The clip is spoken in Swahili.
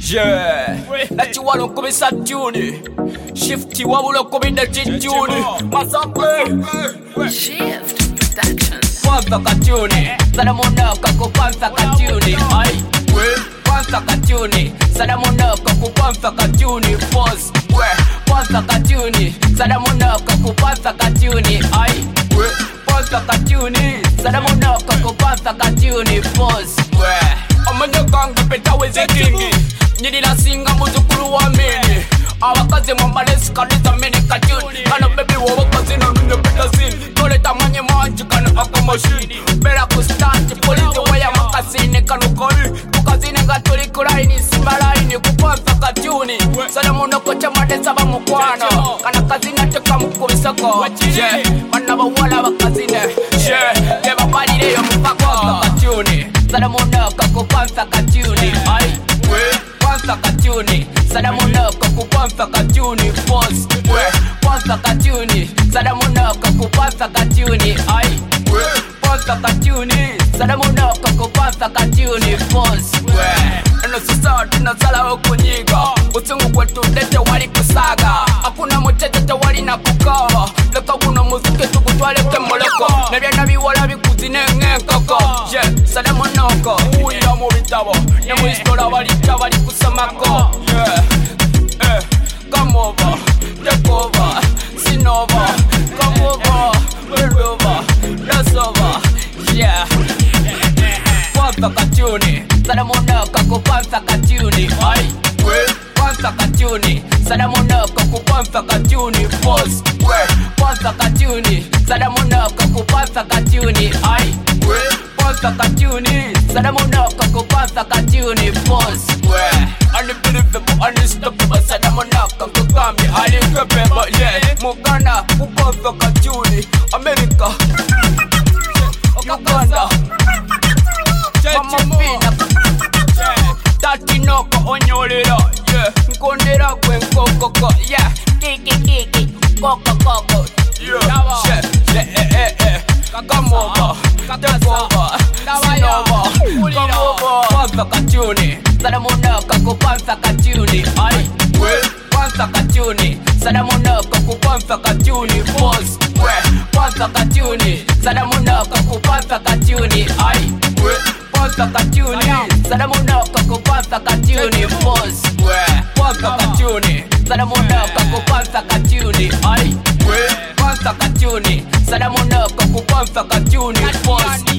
Yeah, nachiwalo kubisa tune Shifty wabulo kubida tune Masample Shift Productions. Kwanza katune Salamunaka kukwanza katune Ay, kwanza katune Salamunaka kukwanza katune Pause, kwanza katune Salamunaka kukwanza katune Ay, kwanza katune Salamunaka kukwanza katune Pause, amanya kanga peta weze kingi Nyirila singa muzukuru wa mene Awakaze mwambalesi kalita mene katuni Kana baby wawakaze na mine peta zini Toleta manye manji kana aka machine Bela kustanti polisi waya makasine kanukoli Tukazine nga tuli kulaini simba laini Kupansa katuni Sada muno kocha madesa ba mukwano Kana kazine teka mukubisako Manaba wala wakazine Keba balile yo mupako katuni Sada muno kakupansa katuni Ay, kwanza katuni Salamunaka kupansa katuni Pause, kwanza katuni Salamunaka kupansa katuni Ay, kwanza katuni Salamunaka kupansa katuni Pause, eno society nasala okunyiga Usungu kwetu lete wali kusaga Hakuna mutete wali na kukawa Leka kuna muzike tukutwale kemoleko Nebya nabiwala bikuzine ngekoko Salamunaka uwira mu bitabo Ne mu istola walita wali kusamako Come over, take over, sin over Come over, roll over, that's over Yeah Kwanza katuni Salamunaka kupansa katuni Ay, kwanza katuni Salamunaka kupansa katuni Pause, kwanza katuni Salamunaka kupansa katuni Ay, kwanza katuni Salamunaka kupansa katuni Pause, unbelievable, unstoppable Salamunaka kukambi alikepeba Yeah, Muganda kupansa katuni America Uganda Mama Fina Tatinoko onyolera Yeah, nkondera kwe nkokoko Yeah, kiki koko Yeah, come over, take over, sin over Come over, kwanza katuni Salamunaka kupansa katuni Ay, kwanza katuni Salamunaka kupansa katuni Pause, kwanza katuni Salamunaka kupansa katuni Ay, kwanza katuni Salamunaka kupansa katuni Pause, kwanza katuni Salamunaka kupansa katuni Ay, kwanza katuni Salamunaka kupansa katuni Pause